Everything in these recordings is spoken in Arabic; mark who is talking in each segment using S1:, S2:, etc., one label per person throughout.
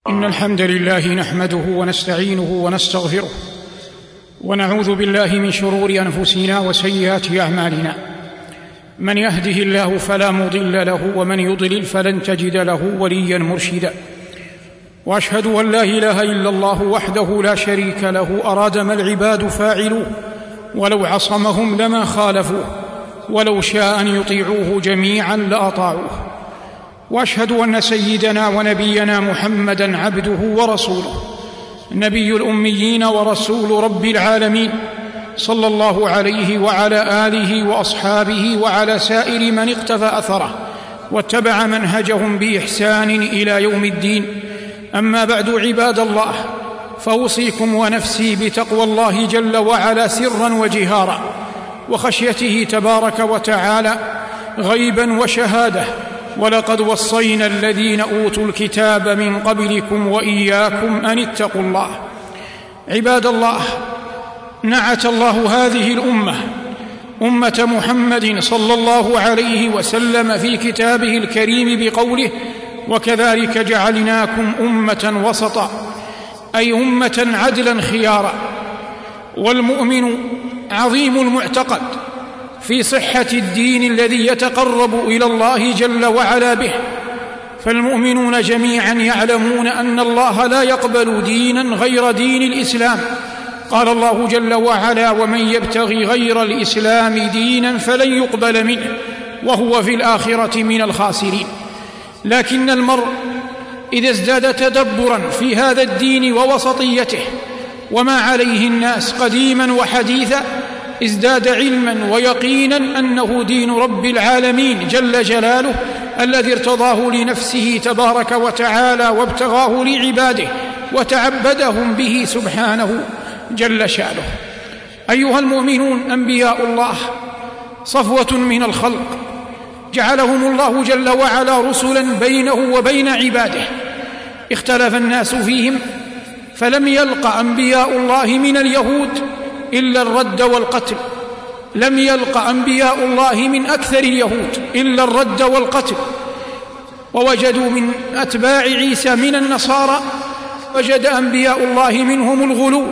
S1: إن الحمد لله نحمده ونستعينه ونستغفره ونعوذ بالله من شرور أنفسنا وسيئات أعمالنا. من يهده الله فلا مضل له ومن يضلل فلن تجد له وليا مرشدا. وأشهد أن لا إله إلا الله وحده لا شريك له أراد ما العباد فاعلوه ولو عصمهم لما خالفوه ولو شاء أن يطيعوه جميعا لأطاعوه. وأشهد أن سيدنا ونبينا محمدًا عبده ورسوله نبي الأميين ورسول رب العالمين صلى الله عليه وعلى آله وأصحابه وعلى سائر من اقتفى أثره واتبع منهجهم بإحسان إلى يوم الدين. أما بعد عباد الله، فأوصيكم ونفسي بتقوى الله جل وعلا سرا وجهارا وخشيته تبارك وتعالى غيبا وشهادة. ولقد وصينا الذين أوتوا الكتاب من قبلكم وإياكم أن اتقوا الله. عباد الله، نعت الله هذه الأمة أمة محمد صلى الله عليه وسلم في كتابه الكريم بقوله: وكذلك جعلناكم أمة وسطا، أي أمة عدلا خيارا. والمؤمن عظيم المعتقد في صحة الدين الذي يتقرب إلى الله جل وعلا به، فالمؤمنون جميعا يعلمون أن الله لا يقبل دينا غير دين الإسلام. قال الله جل وعلا: ومن يبتغي غير الإسلام دينا فلن يقبل منه وهو في الآخرة من الخاسرين. لكن المرء إذا ازداد تدبرا في هذا الدين ووسطيته وما عليه الناس قديما وحديثا ازداد علما ويقينا أنه دين رب العالمين جل جلاله الذي ارتضاه لنفسه تبارك وتعالى وابتغاه لعباده وتعبدهم به سبحانه جل شأنه. أيها المؤمنون، أنبياء الله صفوة من الخلق جعلهم الله جل وعلا رسلا بينه وبين عباده. اختلف الناس فيهم فلم يلق أنبياء الله من اليهود إلا الرد والقتل، لم يلق أنبياء الله من أكثر اليهود إلا الرد والقتل. ووجدوا من أتباع عيسى من النصارى وجد أنبياء الله منهم الغلو،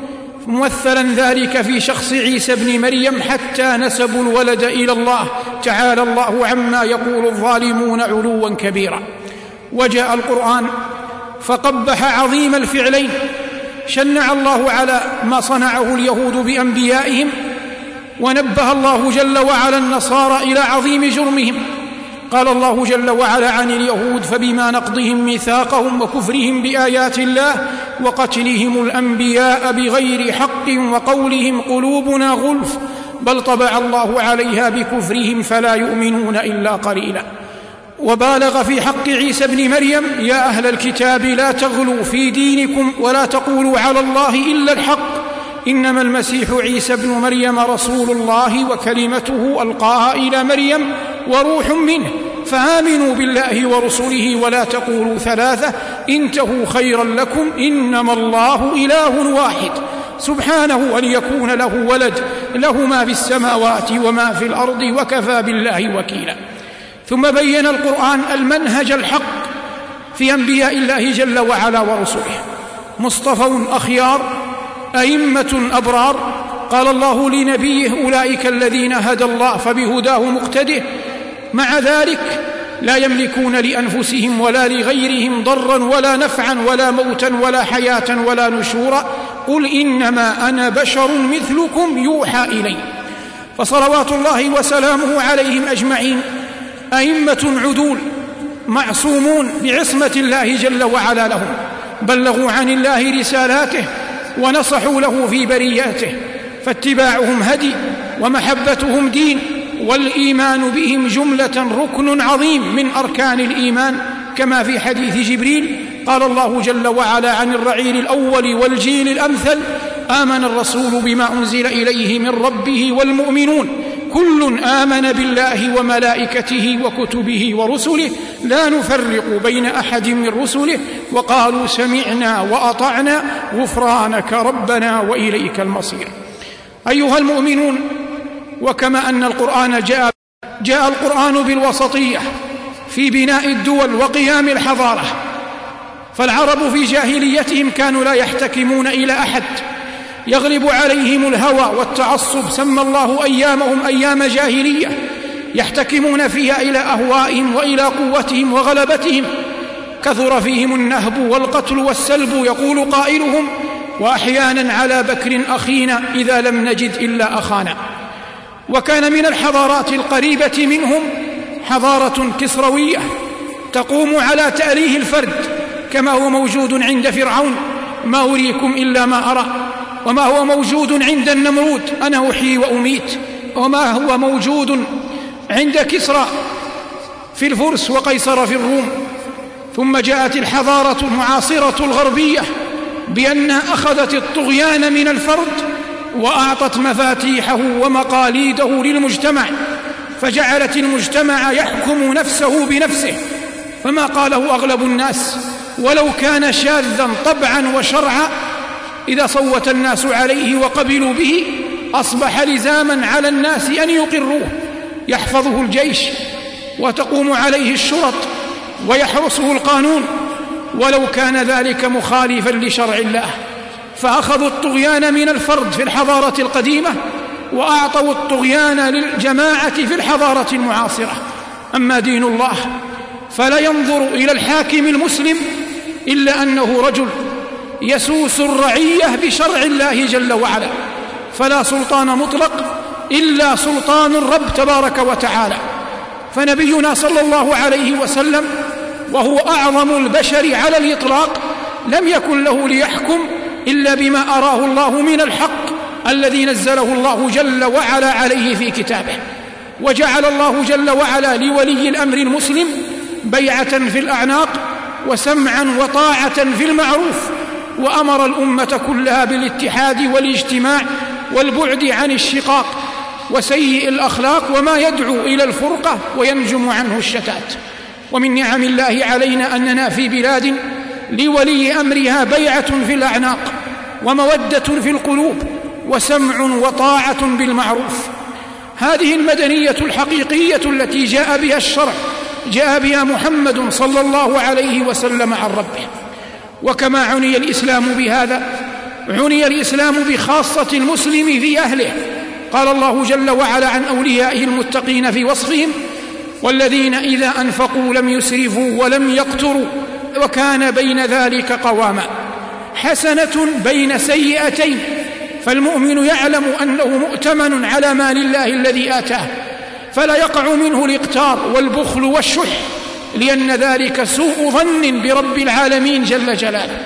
S1: ممثلا ذلك في شخص عيسى بن مريم، حتى نسبوا الولد إلى الله تعالى الله عما يقول الظالمون علوا كبيرا. وجاء القرآن فقبح عظيم الفعلين، شنع الله على ما صنعه اليهود بأنبيائهم، ونبه الله جل وعلا النصارى إلى عظيم جرمهم. قال الله جل وعلا عن اليهود: فبما نقضهم ميثاقهم وكفرهم بآيات الله وقتلهم الأنبياء بغير حق وقولهم قلوبنا غلف بل طبع الله عليها بكفرهم فلا يؤمنون إلا قليلا. وبالغ في حق عيسى بن مريم: يا أهل الكتاب لا تغلوا في دينكم ولا تقولوا على الله إلا الحق، إنما المسيح عيسى بن مريم رسول الله وكلمته ألقاها إلى مريم وروح منه، فآمنوا بالله ورسله ولا تقولوا ثلاثة انتهوا خيرا لكم، إنما الله إله واحد سبحانه أن يكون له ولد، له ما في السماوات وما في الأرض وكفى بالله وكيلا. ثم بين القرآن المنهج الحق في أنبياء الله جل وعلا ورسله، مصطفون أخيار أئمة أبرار. قال الله لنبيه: أولئك الذين هدى الله فبهداه مقتده. مع ذلك لا يملكون لأنفسهم ولا لغيرهم ضرا ولا نفعا ولا موتا ولا حياة ولا نشورا، قل إنما أنا بشر مثلكم يوحى إلي. فصلوات الله وسلامه عليهم أجمعين أئمة عدول معصومون بعصمة الله جل وعلا لهم، بلغوا عن الله رسالاته ونصحوا له في برياته، فاتباعهم هدي ومحبتهم دين، والإيمان بهم جملة ركن عظيم من أركان الإيمان، كما في حديث جبريل قال الله جل وعلا عن الرعيل الأول والجيل الأمثل: آمن الرسول بما أنزل إليه من ربه والمؤمنون كل آمن بالله وملائكته وكتبه ورسله لا نفرق بين أحد من رسله وقالوا سمعنا وأطعنا غفرانك ربنا وإليك المصير. أيها المؤمنون، وكما أن القرآن جاء القرآن بالوسطية في بناء الدول وقيام الحضارة، فالعرب في جاهليتهم كانوا لا يحتكمون إلى أحد، يغلب عليهم الهوى والتعصب، سمى الله أيامهم أيام جاهلية يحتكمون فيها إلى أهوائهم وإلى قوتهم وغلبتهم، كثر فيهم النهب والقتل والسلب، يقول قائلهم: وأحيانا على بكر أخينا إذا لم نجد إلا أخانا. وكان من الحضارات القريبة منهم حضارة كسروية تقوم على تأليه الفرد، كما هو موجود عند فرعون: ما أريكم إلا ما أرى، وما هو موجود عند النمرود: أنا أحيي وأميت، وما هو موجود عند كسرى في الفرس وقيصر في الروم. ثم جاءت الحضارة المعاصرة الغربية بأنها أخذت الطغيان من الفرد وأعطت مفاتيحه ومقاليده للمجتمع، فجعلت المجتمع يحكم نفسه بنفسه، فما قاله أغلب الناس ولو كان شاذا طبعا وشرعا إذا صوت الناس عليه وقبلوا به أصبح لزاما على الناس أن يقروه، يحفظه الجيش وتقوم عليه الشرط ويحرسه القانون ولو كان ذلك مخالفا لشرع الله. فأخذوا الطغيان من الفرد في الحضارة القديمة وأعطوا الطغيان للجماعة في الحضارة المعاصرة. أما دين الله فلا ينظر إلى الحاكم المسلم إلا أنه رجل يسوس الرعية بشرع الله جل وعلا، فلا سلطان مطلق إلا سلطان الرب تبارك وتعالى. فنبينا صلى الله عليه وسلم وهو أعظم البشر على الإطلاق لم يكن له ليحكم إلا بما أراه الله من الحق الذي نزله الله جل وعلا عليه في كتابه. وجعل الله جل وعلا لولي الأمر المسلم بيعة في الأعناق وسمعا وطاعة في المعروف، وأمر الأمة كلها بالاتحاد والاجتماع والبعد عن الشقاق وسيء الأخلاق وما يدعو إلى الفرقة وينجم عنه الشتات. ومن نعم الله علينا أننا في بلاد لولي أمرها بيعة في الأعناق ومودة في القلوب وسمع وطاعة بالمعروف. هذه المدنية الحقيقية التي جاء بها الشرع جاء بها محمد صلى الله عليه وسلم عن ربه. وكما عني الإسلام بهذا عني الإسلام بخاصة المسلم في أهله. قال الله جل وعلا عن أوليائه المتقين في وصفهم: والذين إذا أنفقوا لم يسرفوا ولم يقتروا وكان بين ذلك قواما. حسنة بين سيئتين، فالمؤمن يعلم أنه مؤتمن على مال الله الذي آتاه، فلا يقع منه الإقتار والبخل والشح، لأن ذلك سوء ظن برب العالمين جل جلاله.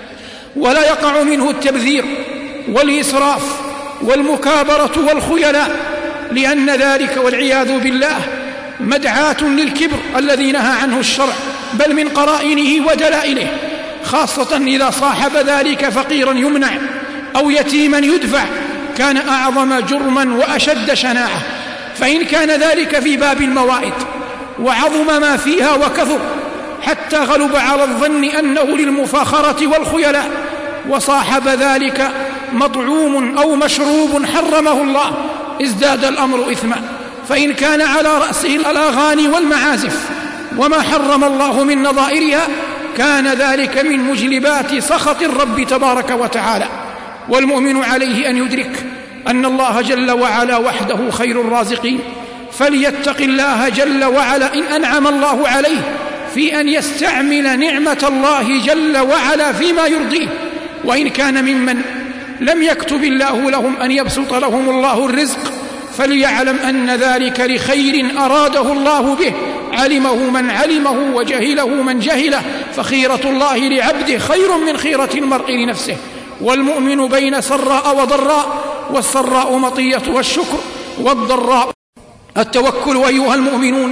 S1: ولا يقع منه التبذير والإسراف والمكابرة والخيلاء، لأن ذلك والعياذ بالله مدعاة للكبر الذي نهى عنه الشرع، بل من قرائنه ودلائله، خاصة إذا صاحب ذلك فقيرا يمنع أو يتيما يدفع، كان أعظم جرما وأشد شناعة. فإن كان ذلك في باب الموائد وعظم ما فيها وكثر حتى غلب على الظن أنه للمفاخرة والخيلاء وصاحب ذلك مطعوم أو مشروب حرمه الله، ازداد الأمر إثما. فإن كان على رأسه الأغاني والمعازف وما حرم الله من نظائرها، كان ذلك من مجلبات سخط الرب تبارك وتعالى. والمؤمن عليه أن يدرك أن الله جل وعلا وحده خير الرازقين، فليتق الله جل وعلا إن أنعم الله عليه في أن يستعمل نعمة الله جل وعلا فيما يرضيه. وإن كان ممن لم يكتب الله لهم أن يبسط لهم الله الرزق، فليعلم أن ذلك لخير أراده الله به، علمه من علمه وجهله من جهله، فخيرة الله لعبده خير من خيرة المرء لنفسه. والمؤمن بين سراء وضراء، والسراء مطية والشكر، والضراء التوكل. أيها المؤمنون،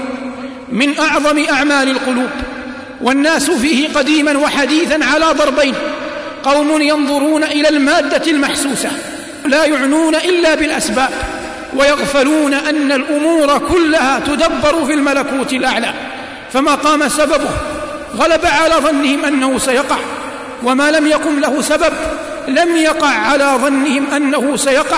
S1: من أعظم أعمال القلوب، والناس فيه قديما وحديثا على ضربين: قوم ينظرون إلى المادة المحسوسة لا يعنون إلا بالأسباب، ويغفلون أن الأمور كلها تدبر في الملكوت الأعلى، فما قام سببه غلب على ظنهم أنه سيقع، وما لم يقم له سبب لم يقع على ظنهم أنه سيقع،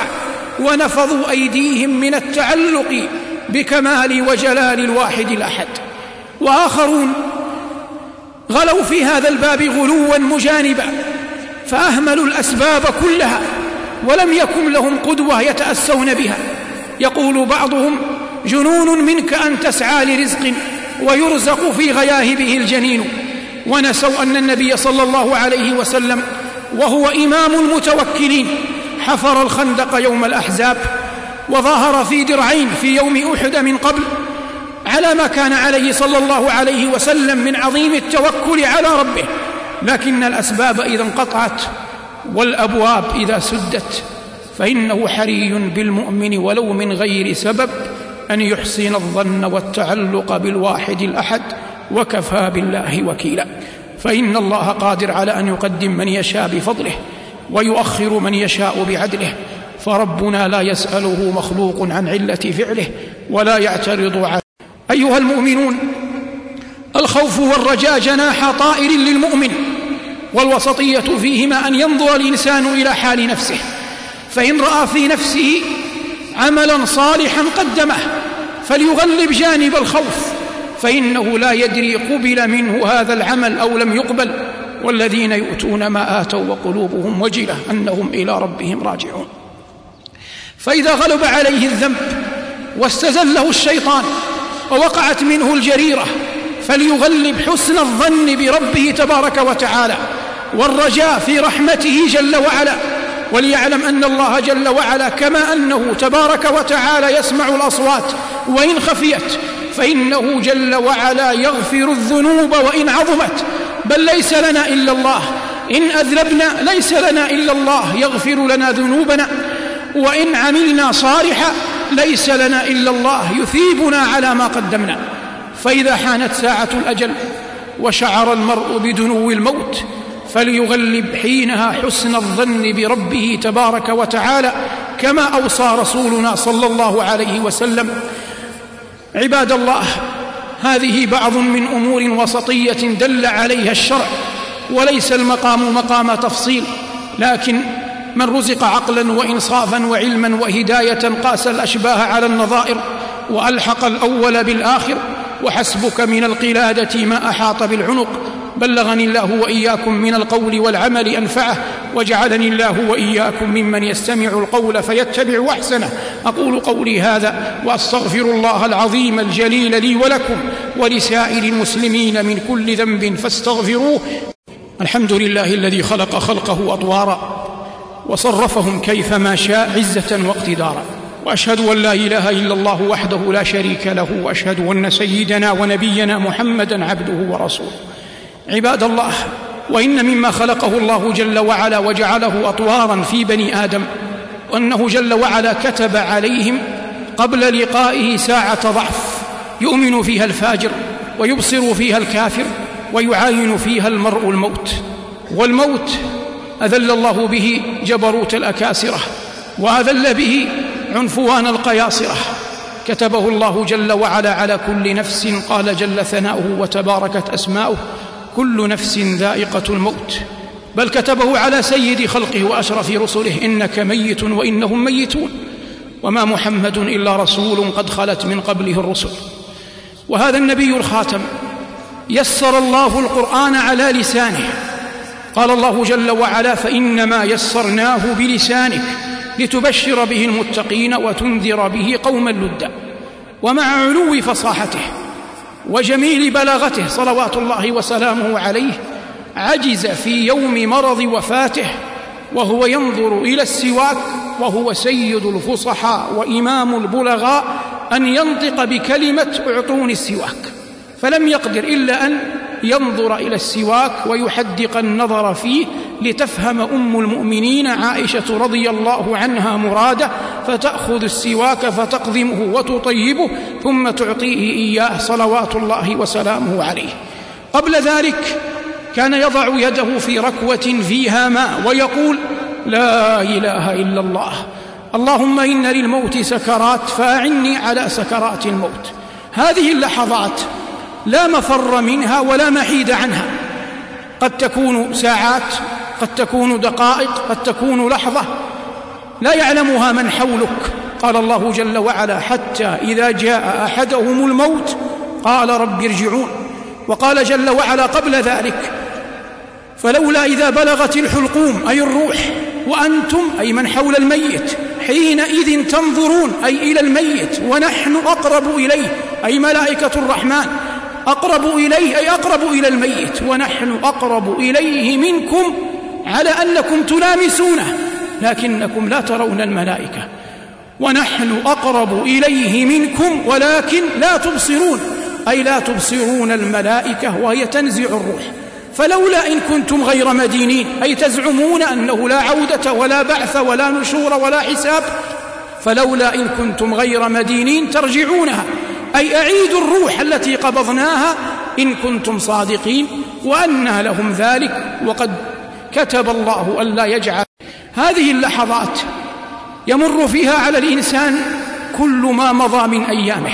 S1: ونفضوا أيديهم من التعلق بكمال وجلال الواحد الأحد. وآخرون غلوا في هذا الباب غلوا مجانبا، فأهملوا الأسباب كلها ولم يكن لهم قدوة يتأسون بها. يقول بعضهم: جنون منك أن تسعى لرزق ويرزق في غياهبه الجنين. ونسوا أن النبي صلى الله عليه وسلم وهو إمام المتوكلين حفر الخندق يوم الأحزاب، وظاهر في درعين في يوم أحد من قبل على ما كان عليه صلى الله عليه وسلم من عظيم التوكل على ربه. لكن الأسباب إذا انقطعت والأبواب إذا سدت فإنه حري بالمؤمن ولو من غير سبب أن يحسن الظن والتعلق بالواحد الأحد، وكفى بالله وكيلا. فإن الله قادر على أن يقدم من يشاء بفضله ويؤخر من يشاء بعدله، فربنا لا يسأله مخلوق عن علة فعله ولا يعترض عليه. أيها المؤمنون، الخوف والرجاء جناح طائر للمؤمن، والوسطية فيهما أن ينظر الإنسان إلى حال نفسه، فإن رأى في نفسه عملا صالحا قدمه فليغلب جانب الخوف، فإنه لا يدري قبل منه هذا العمل أو لم يقبل، والذين يؤتون ما آتوا وقلوبهم وجلة أنهم إلى ربهم راجعون. فإذا غلب عليه الذنب واستزله الشيطان ووقعت منه الجريرة فليغلب حسن الظن بربه تبارك وتعالى والرجاء في رحمته جل وعلا، وليعلم أن الله جل وعلا كما أنه تبارك وتعالى يسمع الأصوات وإن خفيت، فإنه جل وعلا يغفر الذنوب وإن عظمت، بل ليس لنا إلا الله. إن أذنبنا ليس لنا إلا الله يغفر لنا ذنوبنا، وإن عملنا صالحا ليس لنا إلا الله يثيبنا على ما قدمنا. فإذا حانت ساعة الأجل وشعر المرء بدنو الموت فليغلب حينها حسن الظن بربه تبارك وتعالى كما أوصى رسولنا صلى الله عليه وسلم. عباد الله، هذه بعض من أمور وسطية دل عليها الشرع، وليس المقام مقام تفصيل، لكن من رزق عقلا وإنصافا وعلما وهداية قاس الأشباه على النظائر وألحق الأول بالآخر، وحسبك من القلادة ما أحاط بالعنق. بلغني الله وإياكم من القول والعمل أنفعه، وجعلني الله وإياكم ممن يستمع القول فيتبع أحسنه. أقول قولي هذا وأستغفر الله العظيم الجليل لي ولكم ولسائر المسلمين من كل ذنب فاستغفروه. الحمد لله الذي خلق خلقه أطوارا وصرفهم كيفما شاء عزة واقتدارا، وأشهد أن لا إله إلا الله وحده لا شريك له، وأشهد أن سيدنا ونبينا محمدا عبده ورسوله. عباد الله، وإن مما خلقه الله جل وعلا وجعله أطوارا في بني آدم أنه جل وعلا كتب عليهم قبل لقائه ساعة ضعف يؤمن فيها الفاجر ويبصر فيها الكافر ويعاين فيها المرء الموت. والموت أذل الله به جبروت الأكاسرة وأذل به عنفوان القياصرة، كتبه الله جل وعلا على كل نفس، قال جل ثناؤه وتباركت أسماؤه: كل نفس ذائقة الموت. بل كتبه على سيد خلقه وأشرف رسله: إنك ميت وإنهم ميتون، وما محمد إلا رسول قد خلت من قبله الرسل. وهذا النبي الخاتم يسر الله القرآن على لسانه، قال الله جل وعلا: فإنما يسرناه بلسانك لتبشر به المتقين وتنذر به قوما لدا. ومع علو فصاحته وجميل بلاغته صلوات الله وسلامه عليه عجز في يوم مرض وفاته وهو ينظر إلى السواك وهو سيد الفصحاء وإمام البلغاء أن ينطق بكلمة اعطوني السواك، فلم يقدر إلا أن ينظر إلى السواك ويحدق النظر فيه لتفهم أم المؤمنين عائشة رضي الله عنها مراده، فتأخذ السواك فتقضمه وتطيبه ثم تعطيه إياه صلوات الله وسلامه عليه. قبل ذلك كان يضع يده في ركوة فيها ماء ويقول: لا إله إلا الله، اللهم إن للموت سكرات فأعني على سكرات الموت. هذه اللحظات لا مفر منها ولا محيد عنها، قد تكون ساعات، قد تكون دقائق، قد تكون لحظة لا يعلمها من حولك. قال الله جل وعلا: حتى إذا جاء أحدهم الموت قال رب ارجعون. وقال جل وعلا قبل ذلك: فلولا إذا بلغت الحلقوم، أي الروح، وأنتم، أي من حول الميت، حينئذ تنظرون، أي إلى الميت، ونحن أقرب إليه، أي ملائكة الرحمن أقرب إليه، أي أقرب إلى الميت، ونحن أقرب إليه منكم، على أنكم تلامسونه لكنكم لا ترون الملائكة، ونحن أقرب إليه منكم ولكن لا تبصرون، أي لا تبصرون الملائكة وهي تنزع الروح. فلولا إن كنتم غير مدينين، أي تزعمون أنه لا عودة ولا بعث ولا نشور ولا حساب، فلولا إن كنتم غير مدينين ترجعونها، أي أعيدوا الروح التي قبضناها إن كنتم صادقين، وأنى لهم ذلك وقد كتب الله ألا يجعل. هذه اللحظات يمر فيها على الإنسان كل ما مضى من أيامه،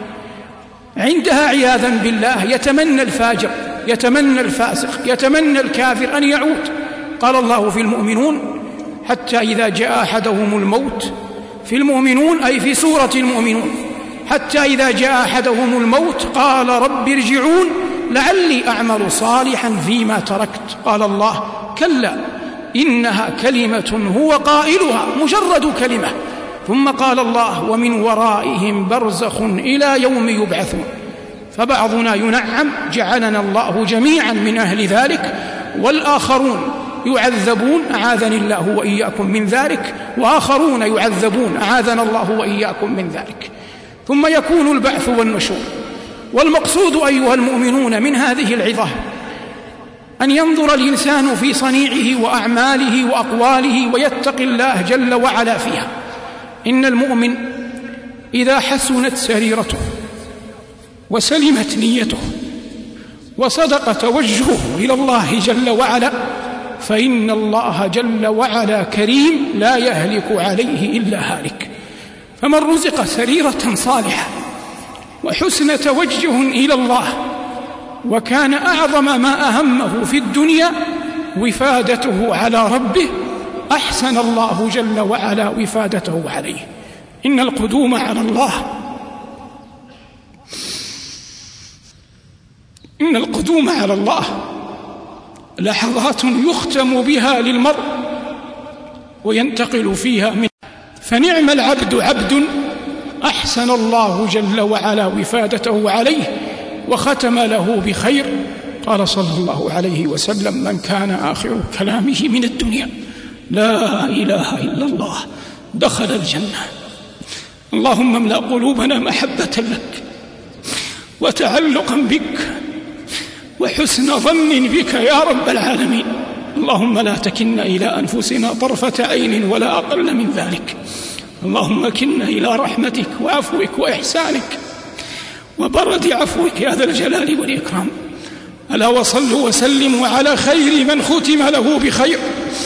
S1: عندها عياذا بالله يتمنى الفاجر، يتمنى الفاسق، يتمنى الكافر أن يعود. قال الله في المؤمنون: حتى إذا جاء أحدهم الموت، في المؤمنون أي في سورة المؤمنون، حتى إذا جاء أحدهم الموت قال رب ارجعون لعلي أعمل صالحا فيما تركت. قال الله: كلا إنها كلمة هو قائلها، مجرد كلمة. ثم قال الله: ومن ورائهم برزخ إلى يوم يبعثون. فبعضنا ينعم، جعلنا الله جميعا من أهل ذلك، والآخرون يعذبون، أعاذني الله وإياكم من ذلك، وآخرون يعذبون، أعاذنا الله وإياكم من ذلك. ثم يكون البعث والنشور. والمقصود أيها المؤمنون من هذه العظة أن ينظر الإنسان في صنيعه وأعماله وأقواله ويتقي الله جل وعلا فيها. إن المؤمن إذا حسنت سريرته وسلمت نيته وصدق توجهه إلى الله جل وعلا، فإن الله جل وعلا كريم لا يهلك عليه إلا هالك. فمن رزق سريرة صالحة وحسن توجه إلى الله، وكان أعظم ما أهمه في الدنيا وفادته على ربه، أحسن الله جل وعلا وفادته عليه. إن القدوم على الله، إن القدوم على الله لحظات يختم بها للمرء وينتقل فيها من. فنعم العبد عبد أحسن الله جل وعلا وفادته عليه وختم له بخير. قال صلى الله عليه وسلم: من كان آخر كلامه من الدنيا لا إله إلا الله دخل الجنة. اللهم املأ قلوبنا محبة لك وتعلقا بك وحسن ظن بك يا رب العالمين. اللهم لا تكلنا إلى أنفسنا طرفة عين ولا أقل من ذلك. اللهم كلنا إلى رحمتك وعفوك وإحسانك وبرد عفوك يا ذا الجلال والإكرام. ألا وصلوا وسلموا على خير من ختم له بخير،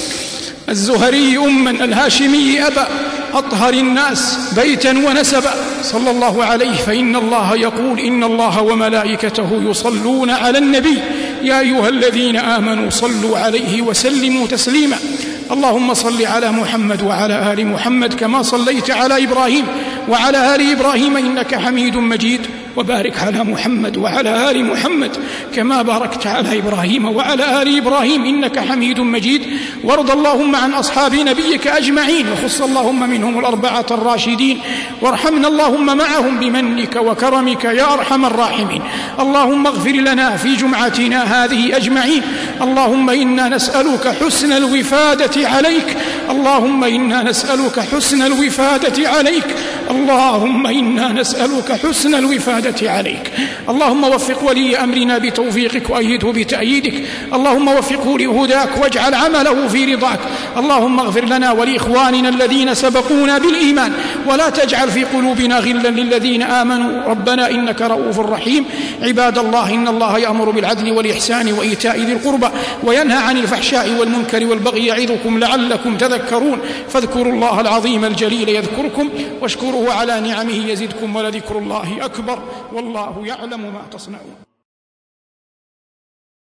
S1: الزهري أما الهاشمي أبا، أطهر الناس بيتا ونسبا، صلى الله عليه. فإن الله يقول: إن الله وملائكته يصلون على النبي يا أيها الذين آمنوا صلوا عليه وسلموا تسليما. اللهم صل على محمد وعلى آل محمد كما صليت على إبراهيم وعلى آل إبراهيم إنك حميد مجيد، وبارك على محمد وعلى آل محمد كما باركت على إبراهيم وعلى آل إبراهيم إنك حميد مجيد. وارض اللهم عن أصحاب نبيك أجمعين، وخص اللهم منهم الأربعة الراشدين، وارحمنا اللهم معهم بمنك وكرمك يا أرحم الراحمين. اللهم اغفر لنا في جمعتنا هذه أجمعين. اللهم إنا نسألك حسن الوفادة عليك، اللهم إنا نسألك حسن الوفادة عليك، اللهم إنا نسألك حسن الوفادة عليك. اللهم وفق ولي أمرنا بتوفيقك وأيده بتأييدك، اللهم وفقه لهداك واجعل عمله في رضاك. اللهم اغفر لنا ولإخواننا الذين سبقونا بالإيمان، ولا تجعل في قلوبنا غلا للذين آمنوا ربنا إنك رؤوف رحيم. عباد الله، إن الله يأمر بالعدل والإحسان وإيتاء ذي القربى وينهى عن الفحشاء والمنكر والبغي يعظكم لعلكم تذكرون. فاذكروا الله العظيم الجليل يذكركم، واشكروه على نعمه يزدكم، ولذكر الله أكبر، والله يعلم ما تصنعون.